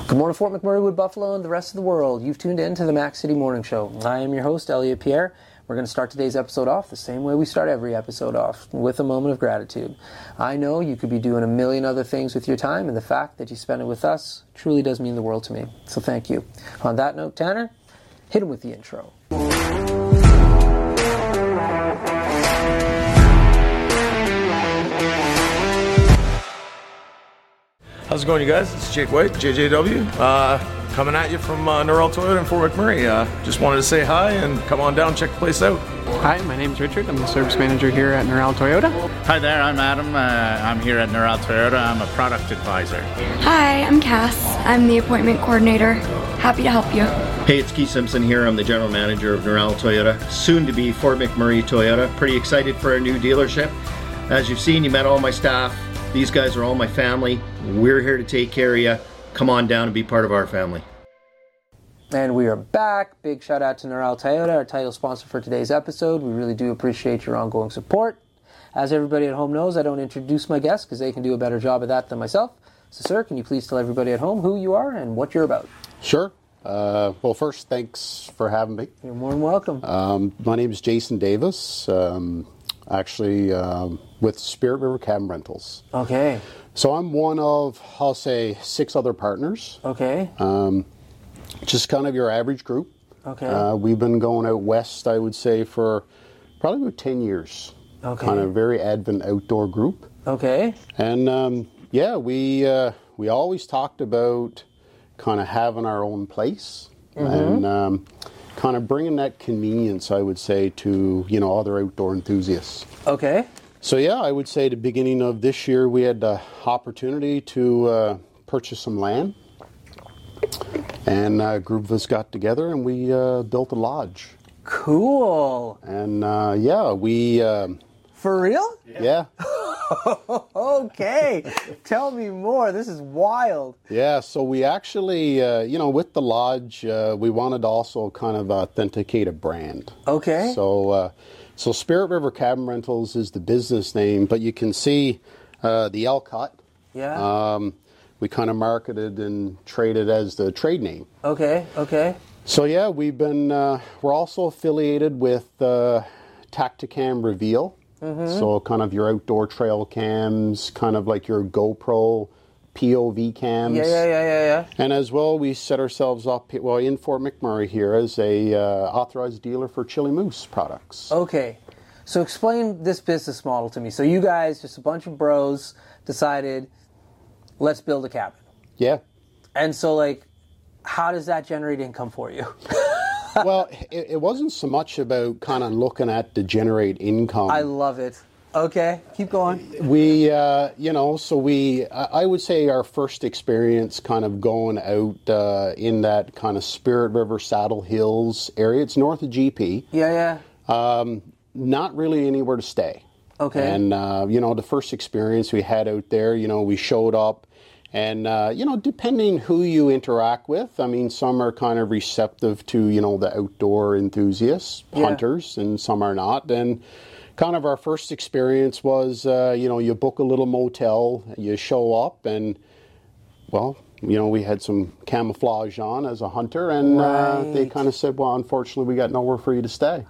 Good morning, Fort McMurray, Wood Buffalo, and the rest of the world. You've tuned in to the Mac City Morning Show. I am your host, Elliot Pierre. We're going to start today's episode off the same way we start every episode off, with a moment of gratitude. I know you could be doing a million other things with your time, and the fact that you spend it with us truly does mean the world to me. So thank you. On that note, Tanner, hit him with the intro. How's it going, you guys? It's Jake White, JJW, coming at you from Norrell Toyota in Fort McMurray. Just wanted to say hi and come on down, check the place out. Hi, my name's Richard. I'm the service manager here at Norrell Toyota. Hi there, I'm Adam. I'm here at Norrell Toyota. I'm a product advisor. Hi, I'm Cass. I'm the appointment coordinator. Happy to help you. Hey, it's Keith Simpson here. I'm the general manager of Norrell Toyota, soon to be Fort McMurray Toyota. Pretty excited for our new dealership. As you've seen, you met all my staff. These guys are all my family. We're here to take care of you. Come on down and be part of our family. And we are back. Big shout out to Norrell Toyota, our title sponsor for today's episode. We really do appreciate your ongoing support. As everybody at home knows, I don't introduce my guests because they can do a better job of that than myself. So, sir, can you please tell everybody at home who you are and what you're about? Sure. Well, first, thanks for having me. You're more than welcome. My name is Jason Davis. Actually, with Spirit River Cabin Rentals. Okay. So I'm one of, I'll say, 6 other partners. Okay. Just kind of your average group. Okay. We've been going out west, I would say, for probably about 10 years. Okay. Kind of very avid outdoor group. Okay. And yeah, we always talked about kind of having our own place. Mm-hmm. And kind of bringing that convenience, I would say, to, other outdoor enthusiasts. Okay. So yeah, I would say the beginning of this year we had the opportunity to purchase some land, and a group of us got together and we built a lodge. Cool. And yeah, we... For real? Yeah. Okay. Tell me more. This is wild. Yeah, so we actually, with the lodge, we wanted to also kind of authenticate a brand. Okay. So Spirit River Cabin Rentals is the business name, but you can see the Elk Hut. Yeah. We kind of marketed and traded as the trade name. Okay. Okay. So yeah, we're also affiliated with Tacticam Reveal. Mm-hmm. So kind of your outdoor trail cams, kind of like your GoPro POV cams. Yeah. And as well, we set ourselves up in Fort McMurray here as a authorized dealer for Chili Moose products. Okay. So explain this business model to me. So you guys, just a bunch of bros, decided, let's build a cabin. Yeah. And so, how does that generate income for you? Well, it wasn't so much about kind of looking at to generate income. I love it. Okay, keep going. We, I would say our first experience kind of going out in that kind of Spirit River, Saddle Hills area. It's north of GP. Yeah. Not really anywhere to stay. Okay. And, the first experience we had out there, we showed up. And, depending who you interact with, I mean, some are kind of receptive to, the outdoor enthusiasts, hunters, and some are not. And kind of our first experience was, you book a little motel, you show up, and, well, we had some camouflage on as a hunter, and they kind of said, well, unfortunately, we got nowhere for you to stay.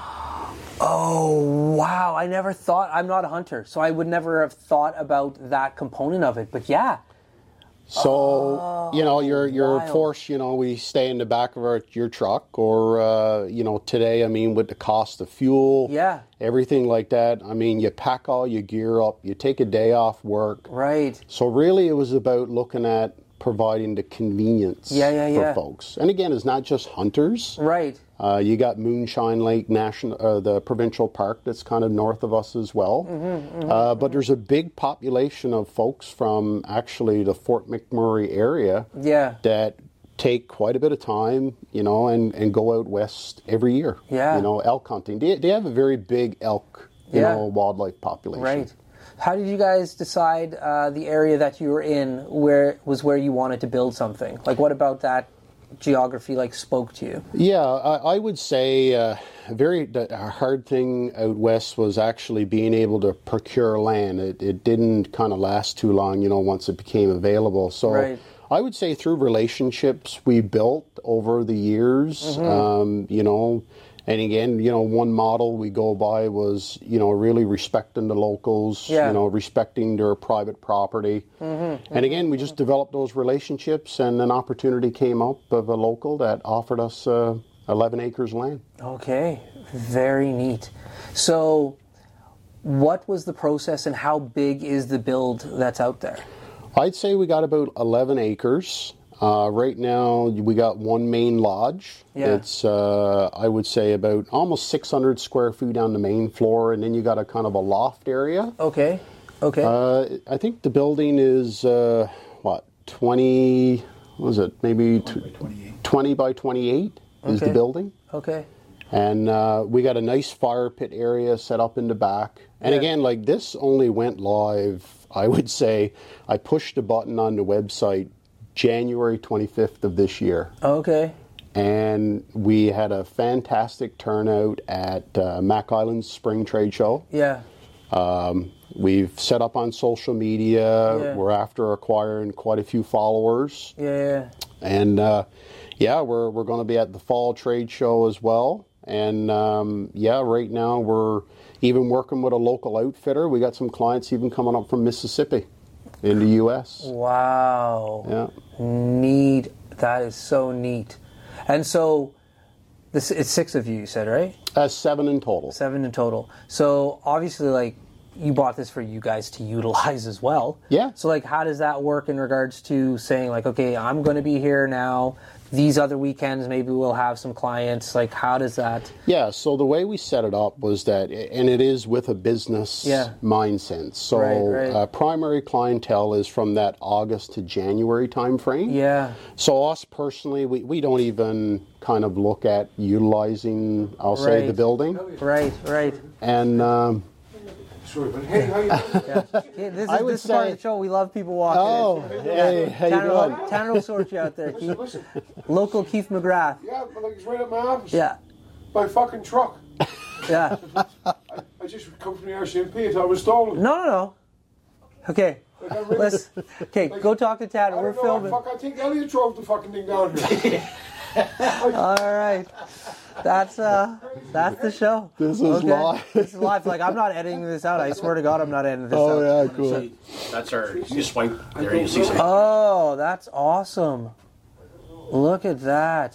Oh, wow. I'm not a hunter, so I would never have thought about that component of it. But yeah. So, you're wild. forced, we stay in the back of your truck or, today, I mean, with the cost of fuel, everything like that. I mean, you pack all your gear up, you take a day off work. Right. So really it was about looking at providing the convenience for folks. And again, it's not just hunters. Right. You got Moonshine Lake the provincial park that's kind of north of us as well. But there's a big population of folks from actually the Fort McMurray area that take quite a bit of time, and go out west every year. Yeah. Elk hunting. They have a very big elk, wildlife population. Right. How did you guys decide the area that you were in where you wanted to build something? What about that geography spoke to you? Yeah, I would say a hard thing out west was actually being able to procure land. It didn't kind of last too long, once it became available. So I would say through relationships we built over the years, you know, and again, you know, one model we go by was, you know, really respecting the locals, you know, respecting their private property. And again, we just developed those relationships, and an opportunity came up of a local that offered us 11 acres of land. Okay, very neat. So what was the process and how big is the build that's out there? I'd say we got about 11 acres. Right now, we got one main lodge. Yeah. It's, I would say, about almost 600 square feet on the main floor, and then you got a kind of a loft area. Okay, okay. I think the building is, 20, what was it, maybe 20 by 28 is the building. Okay. And we got a nice fire pit area set up in the back. And again, like this only went live, I would say, I pushed a button on the website January 25th of this year. Okay. And we had a fantastic turnout at Mac Island's Spring Trade Show. Yeah. We've set up on social media. Yeah. We're after acquiring quite a few followers. Yeah. And we're going to be at the Fall Trade Show as well. And right now we're even working with a local outfitter. We got some clients even coming up from Mississippi in the U.S. Wow. Yeah. Neat. That is so neat. And so it's 6 of you said, right? 7 in total. 7 in total. So obviously, like, you bought this for you guys to utilize as well. Yeah. So, like, how does that work in regards to saying, like, okay, I'm going to be here now. These other weekends, maybe we'll have some clients. Like, how does that? Yeah, so the way we set it up was that, and it is with a business mindset. So Right. primary clientele is from that August to January time frame. Yeah. So us personally, we don't even kind of look at utilizing, I'll say, the building. Right. And Sorry, but hey, how you doing? Yeah, this is part of the show. We love people walking in. Hey, how you doing? Tanner will sort you out there, Keith. Listen. Local Keith McGrath. Yeah, but like it's right at my office. Yeah. My fucking truck. Yeah. I just come from the RCMP. I thought it was stolen. No. Okay. Like, I really- Let's. Okay, go talk to Tanner. I We're don't know, filming. I think Elliot drove the fucking thing down here. All right. That's the show. This is live. This is live. Like, I'm not editing this out. I swear to God, I'm not editing this out. Oh, yeah, cool. That's our, you swipe there, you see something. Oh, that's awesome. Look at that.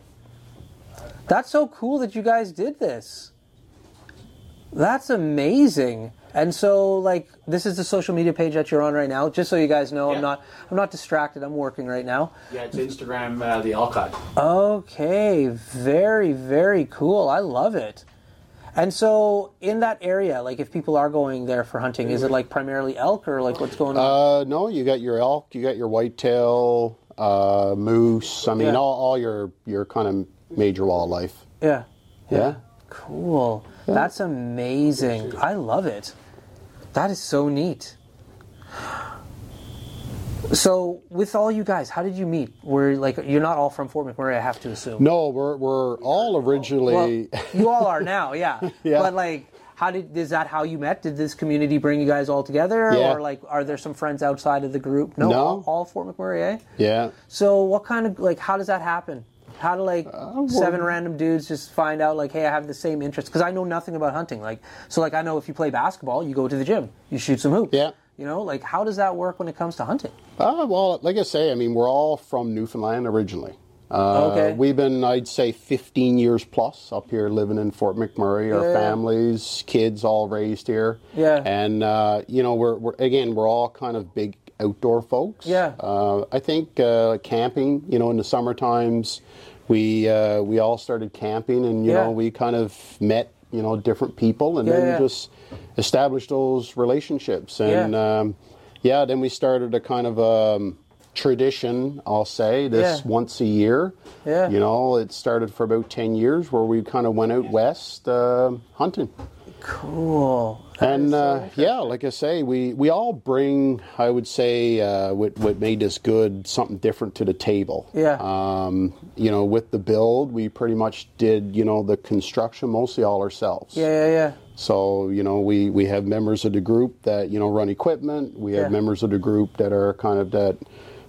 That's so cool that you guys did this. That's amazing. And so, like, this is the social media page that you're on right now. Just so you guys know, I'm not distracted. I'm working right now. Yeah, it's Instagram, the Alcott. Okay, very, very cool. I love it. And so, in that area, like, if people are going there for hunting, is it like primarily elk or like what's going on? No, you got your elk, you got your whitetail, moose. I mean, all your kind of major wildlife. Yeah. Yeah. Cool. That's amazing. I love it. That is so neat. So, with all you guys, how did you meet? You're not all from Fort McMurray, I have to assume. No, we're all originally. Well, you all are now, yeah. Yeah. But like, is that how you met? Did this community bring you guys all together, Yeah. or like, are there some friends outside of the group? No. All Fort McMurray, eh? Yeah. So, what kind of how does that happen? How do 7 random dudes just find out hey, I have the same interest? Because I know nothing about hunting. I know if you play basketball, you go to the gym, you shoot some hoops. Yeah. You know, how does that work when it comes to hunting? Well, like I say, I mean, we're all from Newfoundland originally. Okay. We've been, I'd say, 15 years plus up here living in Fort McMurray. Our families, kids all raised here. Yeah. And, we're all kind of big outdoor folks. Yeah. I think camping, in the summer times, we all started camping and, we kind of met, different people and then just established those relationships. And, then we started a kind of tradition, I'll say, once a year. Yeah. It started for about 10 years where we kind of went out west hunting. Cool. And like I say, we all bring, I would say, what made us good, something different to the table. Yeah. With the build, we pretty much did, the construction mostly all ourselves. Yeah. So, we have members of the group that, run equipment. We have members of the group that are kind of that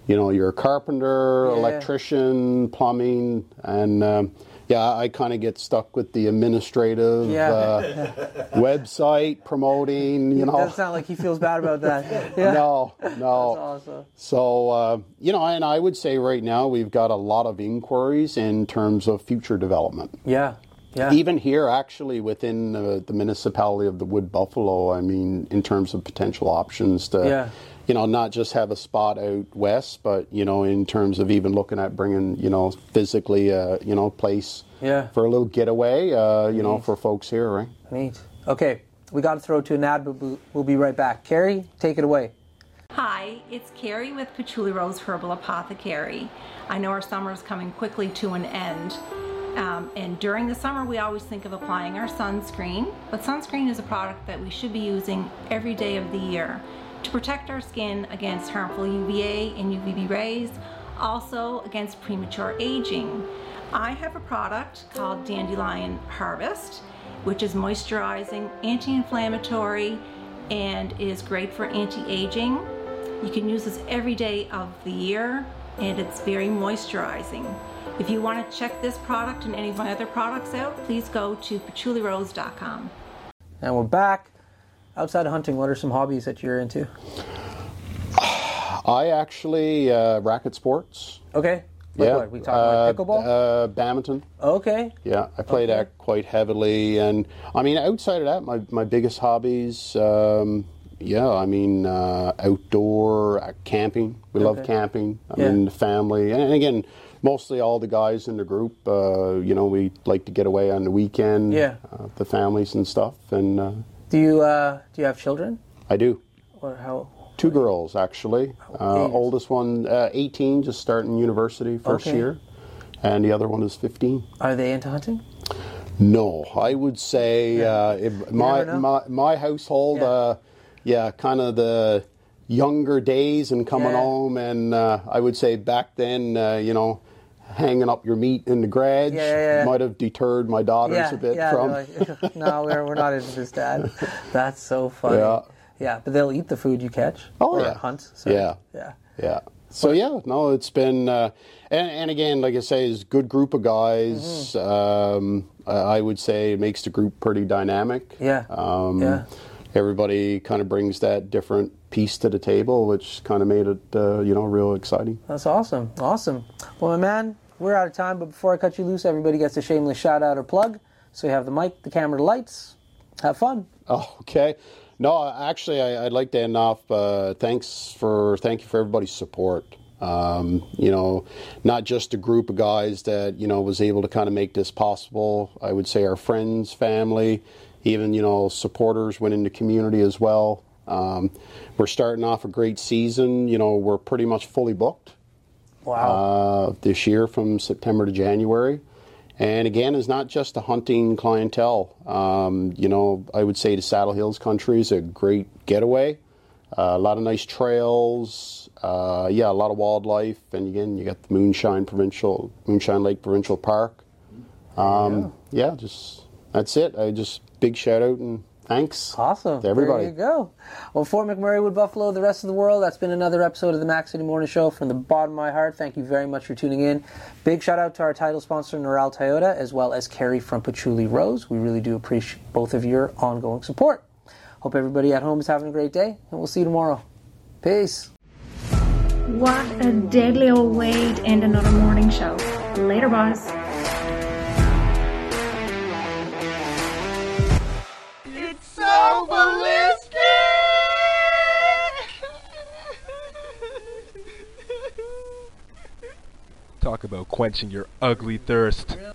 you know, you're a carpenter, Yeah. electrician, plumbing, and yeah, I kind of get stuck with the administrative website promoting, you It know. doesn't sound like he feels bad about that. Yeah. No. That's awesome. So, you know, and I would say right now we've got a lot of inquiries in terms of future development. Yeah. Yeah. Even here, actually, within the municipality of the Wood Buffalo, I mean, in terms of potential options to, you know, not just have a spot out west, but, you know, in terms of even looking at bringing, you know, physically, you know, place for a little getaway, you know, for folks here, right? Neat. Okay, we got to throw to an ad, but we'll be right back. Carrie, take it away. Hi, it's Carrie with Patchouli Rose Herbal Apothecary. I know our summer is coming quickly to an end. And during the summer, we always think of applying our sunscreen, but sunscreen is a product that we should be using every day of the year to protect our skin against harmful UVA and UVB rays, also against premature aging. I have a product called Dandelion Harvest, which is moisturizing, anti-inflammatory, and is great for anti-aging. You can use this every day of the year, and it's very moisturizing. If you want to check this product and any of my other products out, please go to patchoulirose.com. And we're back. Outside of hunting, what are some hobbies that you're into? I actually racket sports. Okay. Like what? We talking like pickleball? Badminton. Okay. Yeah, I play that quite heavily, and I mean, outside of that, my biggest hobbies, yeah, I mean, outdoor camping. We love camping. I mean, the family, and again, mostly all the guys in the group. You know, we like to get away on the weekend. The families and stuff. And do you have children? I do. Or how? 2 girls, actually. Oldest one, 18, just starting university first year. And the other one is 15. Are they into hunting? No, I would say my household, kind of the younger days and coming home. And I would say back then, you know, hanging up your meat in the garage might have deterred my daughters a bit from. Like, no, we're not into this, Dad. That's so funny. Yeah, but they'll eat the food you catch. Or hunt. So, yeah. So no, it's been, and again, like I say, it's a good group of guys. I would say it makes the group pretty dynamic. Everybody kind of brings that different piece to the table, which kind of made it, you know, real exciting. That's awesome. Awesome. Well, my man, we're out of time, but before I cut you loose, everybody gets a shameless shout out or plug. So you have the mic, the camera, the lights. Have fun. Oh, okay. No, actually, I'd like to end off. Thank you for everybody's support. You know, not just a group of guys that, you know, was able to kind of make this possible. I would say our friends, family, even, you know, supporters went in the community as well. We're starting off a great season. You know, we're pretty much fully booked. Wow. This year from September to January. And again, it's not just a hunting clientele. You know, I would say the Saddle Hills country is a great getaway. A lot of nice trails. A lot of wildlife. And again, you got the Moonshine Lake Provincial Park. Just that's it. Big shout out and thanks. Awesome. To everybody. There you go. Well, Fort McMurray, Wood Buffalo, the rest of the world, that's been another episode of the Mac City Morning Show. From the bottom of my heart, thank you very much for tuning in. Big shout out to our title sponsor, Noral Toyota, as well as Carrie from Patchouli Rose. We really do appreciate both of your ongoing support. Hope everybody at home is having a great day, and we'll see you tomorrow. Peace. What a deadly old way to end another morning show. Later, boss. It's so ballistic! Talk about quenching your ugly thirst.